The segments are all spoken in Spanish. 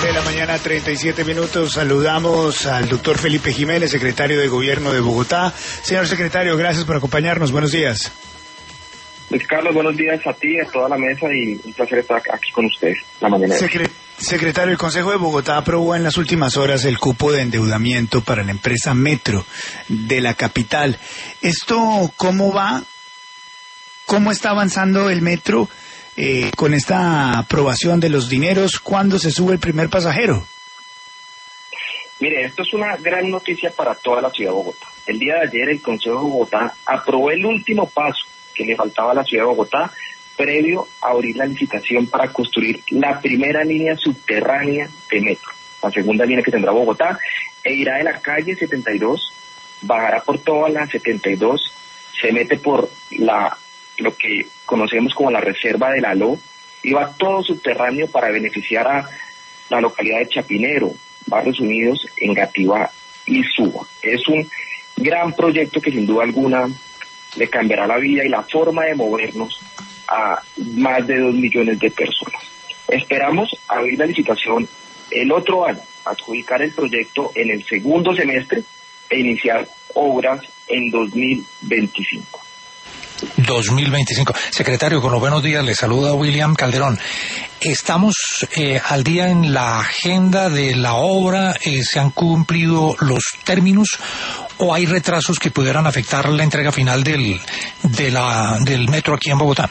10:37 a.m, 37 minutos. Saludamos al doctor Felipe Jiménez, secretario de Gobierno de Bogotá. Señor secretario, gracias por acompañarnos. Buenos días. Luis Carlos, buenos días a ti, a toda la mesa, y un placer estar aquí con ustedes la mañana. Secretario, el Consejo de Bogotá aprobó en las últimas horas el cupo de endeudamiento para la empresa Metro de la capital. ¿Esto cómo va? ¿Cómo está avanzando el Metro con esta aprobación de los dineros? ¿Cuándo se sube el primer pasajero? Mire, esto es una gran noticia para toda la ciudad de Bogotá. El día de ayer el Consejo de Bogotá aprobó el último paso que le faltaba a la ciudad de Bogotá, previo a abrir la licitación para construir la primera línea subterránea de metro, la segunda línea que tendrá Bogotá, e irá de la calle 72, bajará por toda la 72, se mete por lo que conocemos como la reserva del Aló, y va todo subterráneo para beneficiar a la localidad de Chapinero, Barrios Unidos, Engativá y Suba. Es un gran proyecto que sin duda alguna le cambiará la vida y la forma de movernos a más de 2 millones de personas. Esperamos abrir la licitación el otro año, adjudicar el proyecto en el segundo semestre e iniciar obras en 2025. 2025. Secretario, con los buenos días, le saluda William Calderón. ¿Estamos al día en la agenda de la obra? ¿Se han cumplido los términos o hay retrasos que pudieran afectar la entrega final del metro aquí en Bogotá?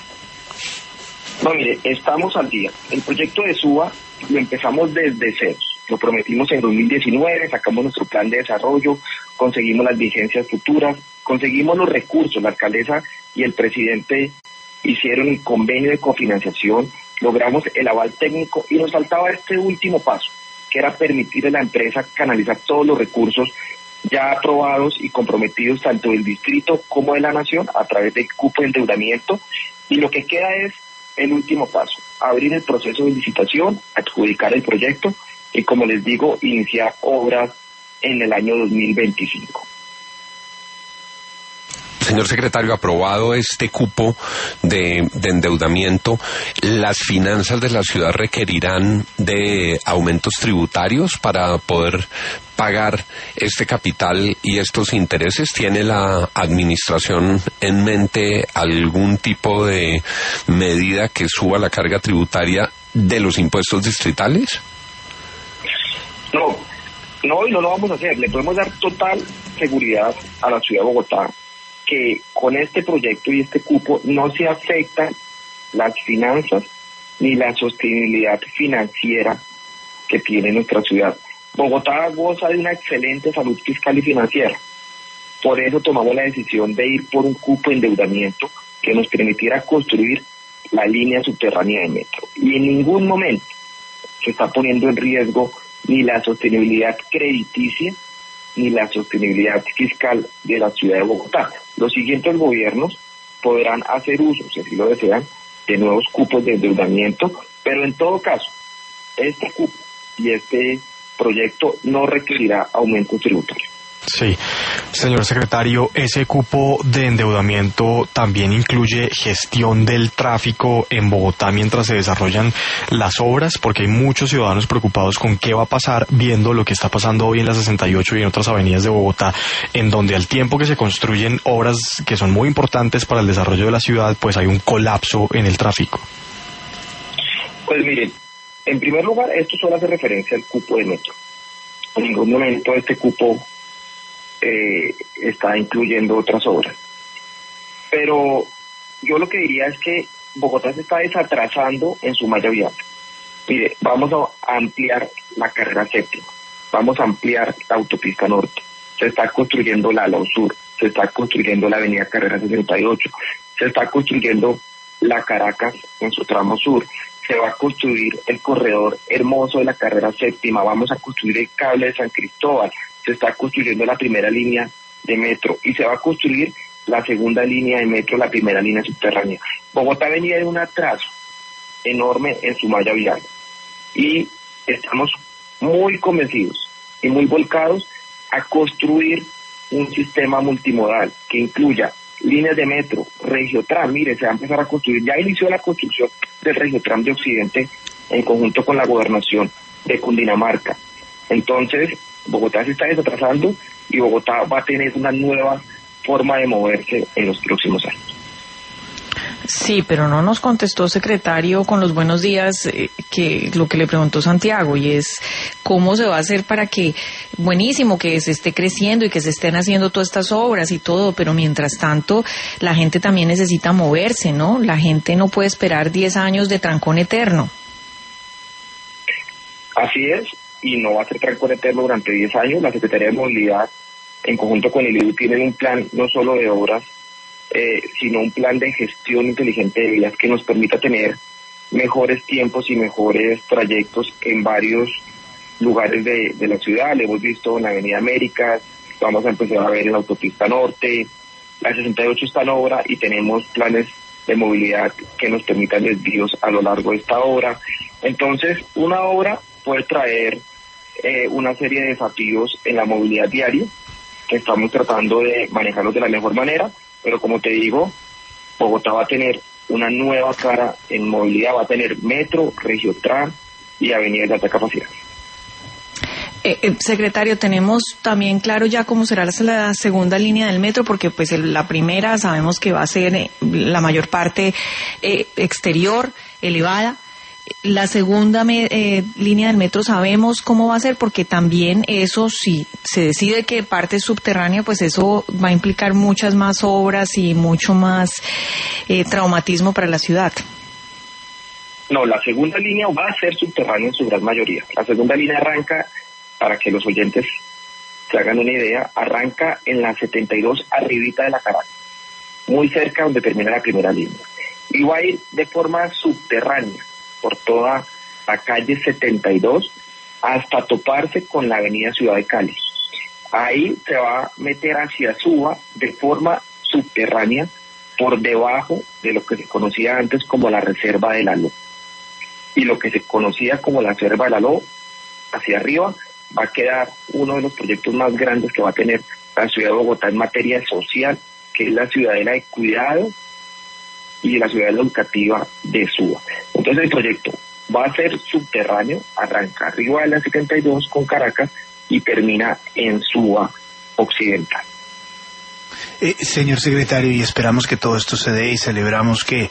No, mire, estamos al día. El proyecto de Suba lo empezamos desde cero. Lo prometimos en 2019, sacamos nuestro plan de desarrollo, conseguimos las vigencias futuras, conseguimos los recursos, la alcaldesa y el presidente hicieron el convenio de cofinanciación, logramos el aval técnico y nos faltaba este último paso, que era permitirle a la empresa canalizar todos los recursos ya aprobados y comprometidos tanto del distrito como de la nación a través del cupo de endeudamiento, y lo que queda es el último paso, abrir el proceso de licitación, adjudicar el proyecto y, como les digo, iniciar obras en el año 2025. Señor secretario, aprobado este cupo de endeudamiento, ¿las finanzas de la ciudad requerirán de aumentos tributarios para poder pagar este capital y estos intereses? ¿Tiene la administración en mente algún tipo de medida que suba la carga tributaria de los impuestos distritales? No, y no lo vamos a hacer. Le podemos dar total seguridad a la ciudad de Bogotá que con este proyecto y este cupo no se afectan las finanzas ni la sostenibilidad financiera que tiene nuestra ciudad. Bogotá goza de una excelente salud fiscal y financiera. Por eso tomamos la decisión de ir por un cupo de endeudamiento que nos permitiera construir la línea subterránea de metro. Y en ningún momento se está poniendo en riesgo ni la sostenibilidad crediticia ni la sostenibilidad fiscal de la ciudad de Bogotá. Los siguientes gobiernos podrán hacer uso, si así lo desean, de nuevos cupos de endeudamiento, pero en todo caso, este cupo y este proyecto no requerirá aumentos tributarios. Sí, señor secretario, ese cupo de endeudamiento también incluye gestión del tráfico en Bogotá mientras se desarrollan las obras, porque hay muchos ciudadanos preocupados con qué va a pasar viendo lo que está pasando hoy en la 68 y en otras avenidas de Bogotá, en donde al tiempo que se construyen obras que son muy importantes para el desarrollo de la ciudad, pues hay un colapso en el tráfico. Pues miren, en primer lugar, esto solo hace referencia al cupo de metro. En ningún momento este cupo está incluyendo otras obras. Pero yo lo que diría es que Bogotá se está desatrasando en su malla vial. Mire, vamos a ampliar la carrera séptima, vamos a ampliar la autopista norte, se está construyendo la Alao Sur, se está construyendo la avenida Carrera 68, se está construyendo la Caracas en su tramo sur, se va a construir el corredor hermoso de la carrera séptima, vamos a construir el cable de San Cristóbal, se está construyendo la primera línea de metro y se va a construir la segunda línea de metro, la primera línea subterránea. Bogotá venía de un atraso enorme en su malla vial y estamos muy convencidos y muy volcados a construir un sistema multimodal que incluya líneas de metro, Regiotram. Mire, se va a empezar a construir, ya inició la construcción del Regiotram de Occidente en conjunto con la Gobernación, de Cundinamarca. Entonces, Bogotá se está desatrasando y Bogotá va a tener una nueva forma de moverse en los próximos años. Sí, pero no nos contestó, secretario, con los buenos días, que lo que le preguntó Santiago, y es cómo se va a hacer para que, buenísimo, que se esté creciendo y que se estén haciendo todas estas obras y todo, pero mientras tanto la gente también necesita moverse, ¿no? La gente no puede esperar 10 años de trancón eterno. Así es, y no va a ser trancón eterno durante 10 años. La Secretaría de Movilidad, en conjunto con el IDU, tienen un plan no solo de obras, sino un plan de gestión inteligente de vías que nos permita tener mejores tiempos y mejores trayectos en varios lugares de la ciudad. Lo hemos visto en la Avenida Américas, vamos a empezar a ver en la Autopista Norte, la 68 está en obra y tenemos planes de movilidad que nos permitan desvíos a lo largo de esta obra. Entonces, una obra puede traer una serie de desafíos en la movilidad diaria, que estamos tratando de manejarlos de la mejor manera. Pero como te digo, Bogotá va a tener una nueva cara en movilidad, va a tener metro, Regiotran y avenidas de alta capacidad. Secretario, tenemos también claro ya cómo será la segunda línea del metro, porque pues la primera sabemos que va a ser la mayor parte exterior, elevada. La segunda línea del metro sabemos cómo va a ser, porque también eso, si se decide que parte es subterránea, pues eso va a implicar muchas más obras y mucho más traumatismo para la ciudad. No, la segunda línea va a ser subterránea en su gran mayoría. La segunda línea arranca, para que los oyentes se hagan una idea, arranca en la 72 arribita de la Caracas, muy cerca donde termina la primera línea. Y va a ir de forma subterránea por toda la calle 72 hasta toparse con la avenida Ciudad de Cali. Ahí se va a meter hacia Suba de forma subterránea por debajo de lo que se conocía antes como la Reserva del Aló. Y lo que se conocía como la Reserva del Aló, hacia arriba, va a quedar uno de los proyectos más grandes que va a tener la ciudad de Bogotá en materia social, que es la ciudadela de cuidado y la ciudad educativa de Suba. Entonces el proyecto va a ser subterráneo, arranca arriba de la 72 con Caracas y termina en Suba Occidental. Señor secretario, y esperamos que todo esto se dé y celebramos que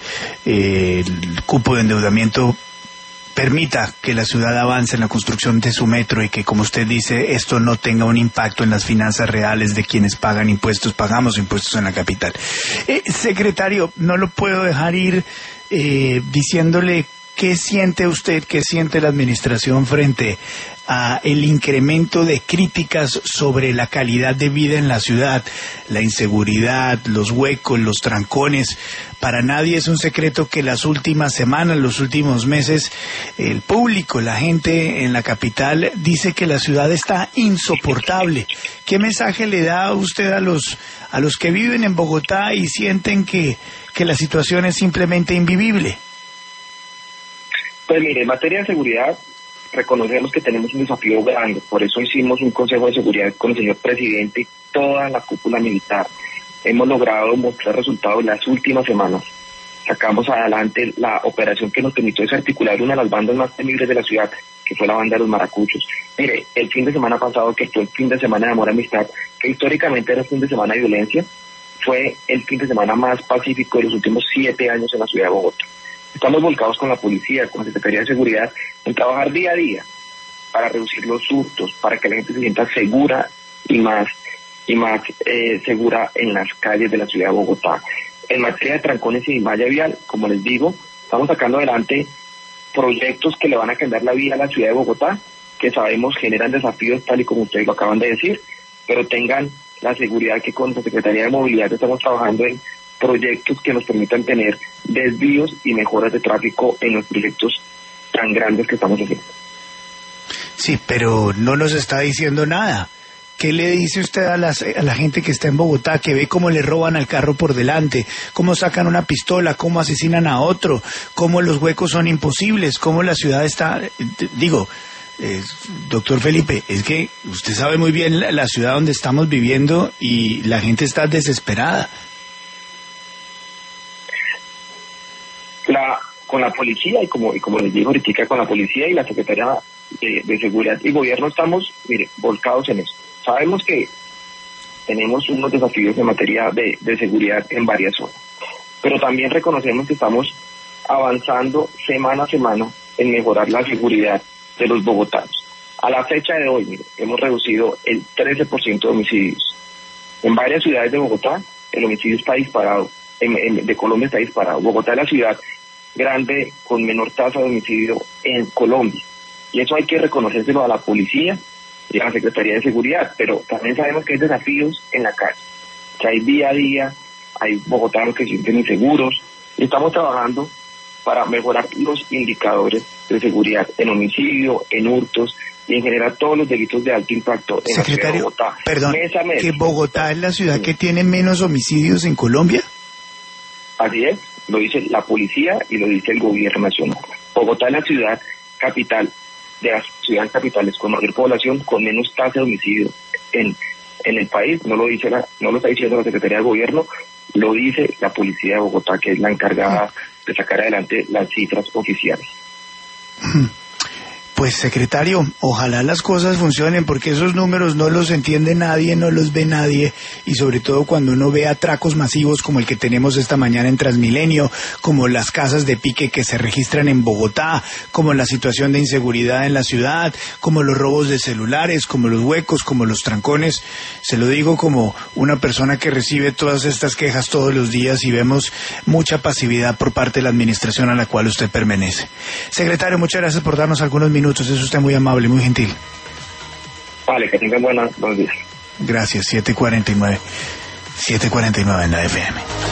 el cupo de endeudamiento permita que la ciudad avance en la construcción de su metro y que, como usted dice, esto no tenga un impacto en las finanzas reales de quienes pagan impuestos, pagamos impuestos en la capital. Secretario, no lo puedo dejar ir diciéndole qué siente usted, qué siente la administración frente a el incremento de críticas sobre la calidad de vida en la ciudad, la inseguridad, los huecos, los trancones. Para nadie es un secreto que las últimas semanas, los últimos meses, el público, la gente en la capital dice que la ciudad está insoportable. ¿Qué mensaje le da usted a los que viven en Bogotá y sienten que la situación es simplemente invivible? Pues mire, en materia de seguridad, reconocemos que tenemos un desafío grande, por eso hicimos un Consejo de Seguridad con el señor presidente y toda la cúpula militar. Hemos logrado mostrar resultados en las últimas semanas. Sacamos adelante la operación que nos permitió desarticular una de las bandas más temibles de la ciudad, que fue la banda de los maracuchos. Mire, el fin de semana pasado, que fue el fin de semana de amor y amistad, que históricamente era el fin de semana de violencia, fue el fin de semana más pacífico de los últimos 7 años en la ciudad de Bogotá. Estamos volcados con la policía, con la Secretaría de Seguridad, en trabajar día a día para reducir los hurtos, para que la gente se sienta segura y más segura en las calles de la ciudad de Bogotá. En materia de trancones y malla vial, como les digo, estamos sacando adelante proyectos que le van a cambiar la vida a la ciudad de Bogotá, que sabemos generan desafíos tal y como ustedes lo acaban de decir, pero tengan la seguridad que con la Secretaría de Movilidad estamos trabajando en proyectos que nos permitan tener desvíos y mejoras de tráfico en los proyectos tan grandes que estamos haciendo. Sí, pero no nos está diciendo nada. ¿Qué le dice usted a la gente que está en Bogotá, que ve cómo le roban al carro por delante, cómo sacan una pistola, cómo asesinan a otro, cómo los huecos son imposibles, cómo la ciudad está... doctor Felipe, es que usted sabe muy bien la ciudad donde estamos viviendo y la gente está desesperada. Con la policía y como les digo ahorita, con la policía y la Secretaría de seguridad y gobierno estamos, mire, volcados en eso. Sabemos que tenemos unos desafíos en materia de seguridad en varias zonas, pero también reconocemos que estamos avanzando semana a semana en mejorar la seguridad de los bogotanos. A la fecha de hoy, mire, hemos reducido el 13% de homicidios. En varias ciudades de Bogotá, el homicidio está disparado, de Colombia está disparado. Bogotá es la ciudad grande con menor tasa de homicidio en Colombia. Y eso hay que reconocérselo a la policía y a la Secretaría de Seguridad, pero también sabemos que hay desafíos en la calle, que hay día a día, hay bogotanos que se sienten inseguros, y estamos trabajando para mejorar los indicadores de seguridad en homicidio, en hurtos y en general todos los delitos de alto impacto en Secretario, la ciudad de Bogotá. Perdón, ¿que Bogotá es la ciudad que tiene menos homicidios en Colombia? Así es, lo dice la policía y lo dice el gobierno nacional. Bogotá es la ciudad capital de las ciudades capitales con mayor población, con menos tasa de homicidio en el país. No lo está diciendo la Secretaría de Gobierno, lo dice la policía de Bogotá, que es la encargada de sacar adelante las cifras oficiales. Pues, secretario, ojalá las cosas funcionen, porque esos números no los entiende nadie, no los ve nadie, y sobre todo cuando uno ve atracos masivos como el que tenemos esta mañana en Transmilenio, como las casas de pique que se registran en Bogotá, como la situación de inseguridad en la ciudad, como los robos de celulares, como los huecos, como los trancones. Se lo digo como una persona que recibe todas estas quejas todos los días y vemos mucha pasividad por parte de la administración a la cual usted pertenece. Secretario, muchas gracias por darnos algunos minutos. Es usted muy amable, muy gentil. Vale, que tengan buenos días. Gracias, 7:49 en la FM.